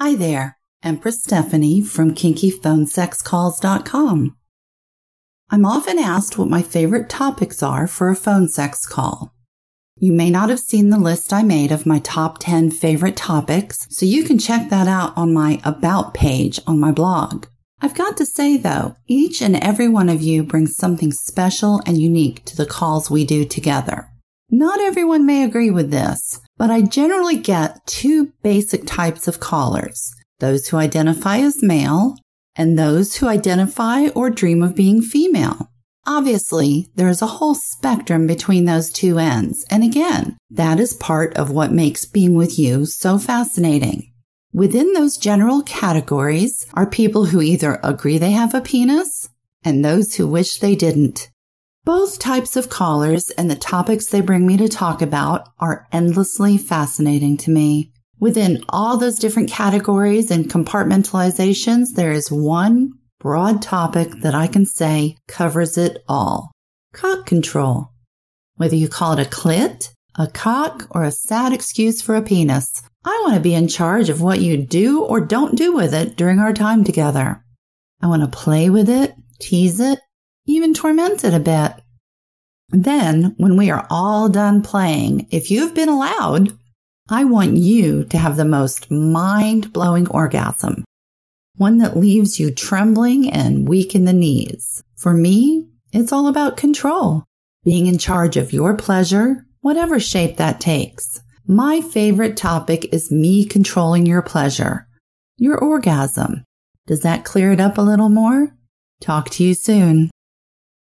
Hi there, Empress Stephanie from KinkyPhoneSexCalls.com. I'm often asked what my favorite topics are for a phone sex call. You may not have seen the list I made of my top 10 favorite topics, so you can check that out on my About page on my blog. I've got to say though, each and every one of you brings something special and unique to the calls we do together. Not everyone may agree with this, but I generally get two basic types of callers, those who identify as male and those who identify or dream of being female. Obviously, there is a whole spectrum between those two ends, and again, that is part of what makes being with you so fascinating. Within those general categories are people who either agree they have a penis and those who wish they didn't. Both types of callers and the topics they bring me to talk about are endlessly fascinating to me. Within all those different categories and compartmentalizations, there is one broad topic that I can say covers it all. Cock control. Whether you call it a clit, a cock, or a sad excuse for a penis, I want to be in charge of what you do or don't do with it during our time together. I want to play with it, tease it, even torment it a bit. Then, when we are all done playing, if you've been allowed, I want you to have the most mind-blowing orgasm. One that leaves you trembling and weak in the knees. For me, it's all about control. Being in charge of your pleasure, whatever shape that takes. My favorite topic is me controlling your pleasure. Your orgasm. Does that clear it up a little more? Talk to you soon.